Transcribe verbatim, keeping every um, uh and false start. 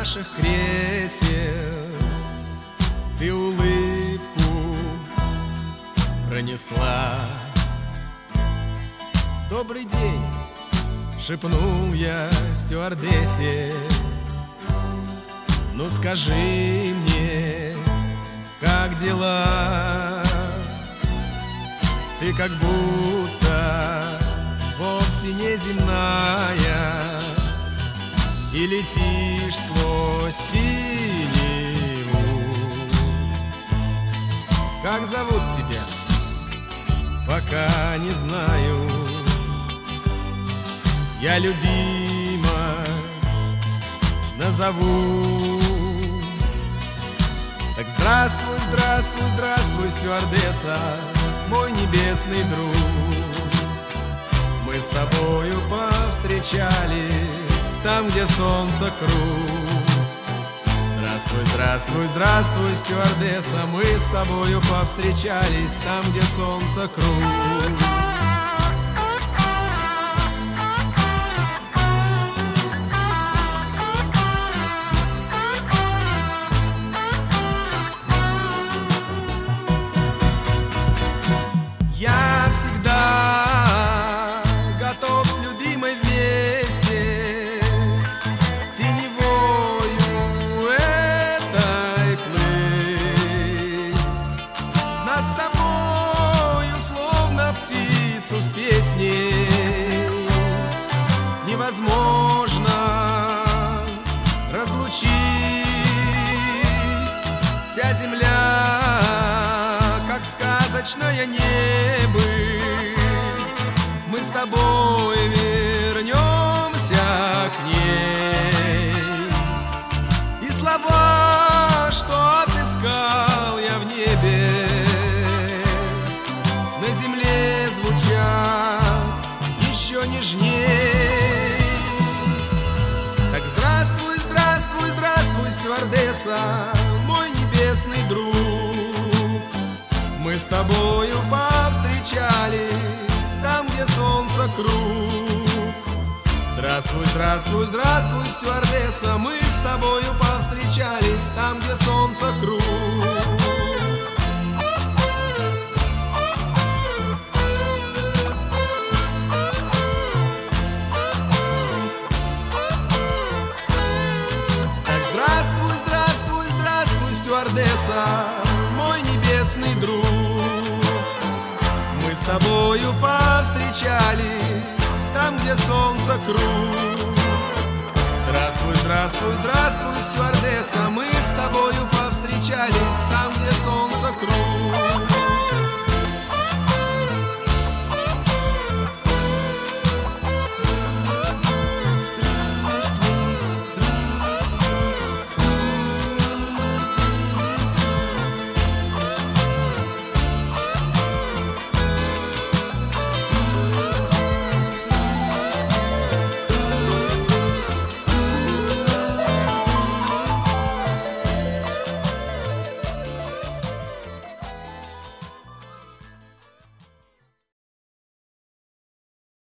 наших кресел ты улыбку пронесла. Добрый день, шепнул я стюардессе. Ну скажи мне, как дела? Ты как будто вовсе не земная и летишь сквозь синеву. Как зовут тебя? Пока не знаю. Я любима назову. Так здравствуй, здравствуй, здравствуй, стюардесса, мой небесный друг. Мы с тобою повстречались там, где солнце круг. Здравствуй, здравствуй, здравствуй, стюардесса, мы с тобою повстречались там, где солнце круг. Невозможно разлучить. Вся земля, как сказочное небо. Мы с тобой вернемся к ней. И слова, что отыскал я в небе, на земле звучат еще нежнее. Так здравствуй, здравствуй, здравствуй, стюардесса, мой небесный друг. Мы с тобою повстречались там, где солнце круг. Здравствуй, здравствуй, здравствуй, стюардесса, мы с тобою повстречались там, где солнце круг. Стюардесса, мой небесный друг. Мы с тобою повстречались там, где солнце круг. Здравствуй, здравствуй, здравствуй, стюардесса, мы с тобою повстречались там, где солнце круг.